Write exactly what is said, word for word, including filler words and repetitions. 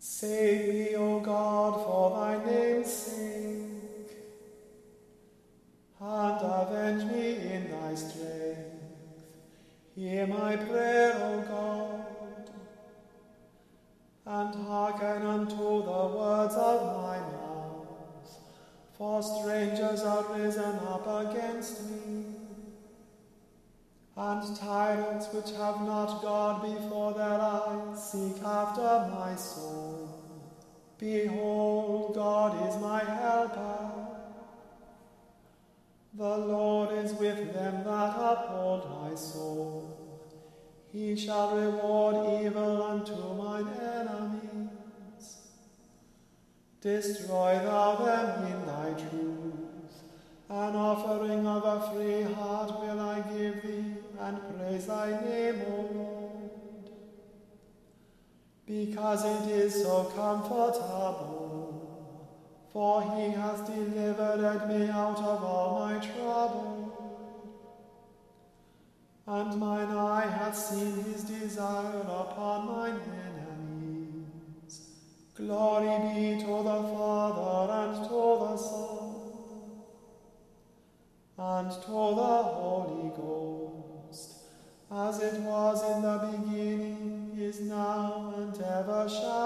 Save me, O God, for thy name's sake, and avenge me in thy strength. Hear my prayer, O God, and hearken unto the words of my mouth, for strangers are risen up against me, and tyrants which have not God before their eyes seek after my soul. Behold, God is my helper. The Lord is with them that uphold my soul. He shall reward evil unto mine enemies. Destroy thou them in thy truth. An offering of a free heart will I give thee, and praise thy name, O Lord. Because it is so comfortable, for he has delivered me out of all my trouble. And mine eye hath seen his desire upon mine enemies. Glory be to the Father, and to the Son, and to the Holy Ghost, as it was in the beginning, is now, and ever shall